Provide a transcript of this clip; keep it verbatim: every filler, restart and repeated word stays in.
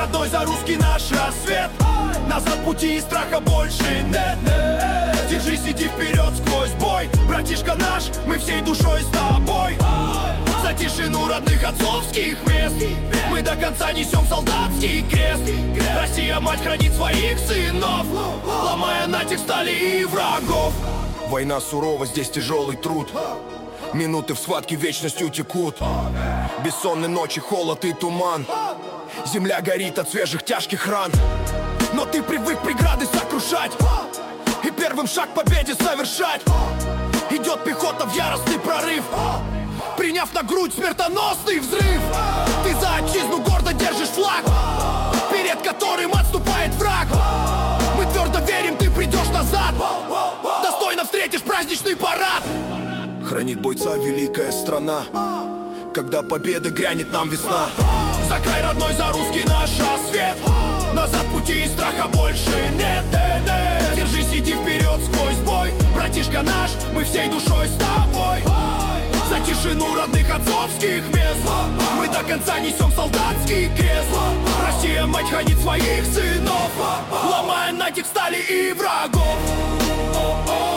родной, за русский наш рассвет. Назад пути и страха больше нет. Держись, иди вперед сквозь бой. Братишка наш, мы всей душой с тобой. За тишину родных отцовских мест мы до конца несем солдатский крест. Россия, мать, хранит своих сынов, ломая натиск стали и врагов. Война сурова, здесь тяжелый труд. Минуты в схватке вечностью текут. Бессонные ночи, холод и туман. Земля горит от свежих тяжких ран. Но ты привык преграды сокрушать и первым шаг к победе совершать. Идет пехота в яростный прорыв, приняв на грудь смертоносный взрыв. Ты за отчизну гордо держишь флаг, перед которым отступает враг. Мы твердо верим, ты придешь назад, достойно встретишь праздничный парад. Хранит бойца великая страна, когда победы грянет нам весна. За край родной, за русский наш рассвет. Назад пути и страха больше нет. Держись, иди вперед сквозь бой. Братишка наш, мы всей душой с тобой. За тишину родных отцовских мест мы до конца несем солдатский крест. Россия, мать, хранит своих сынов, ломая натиск стали и врагов.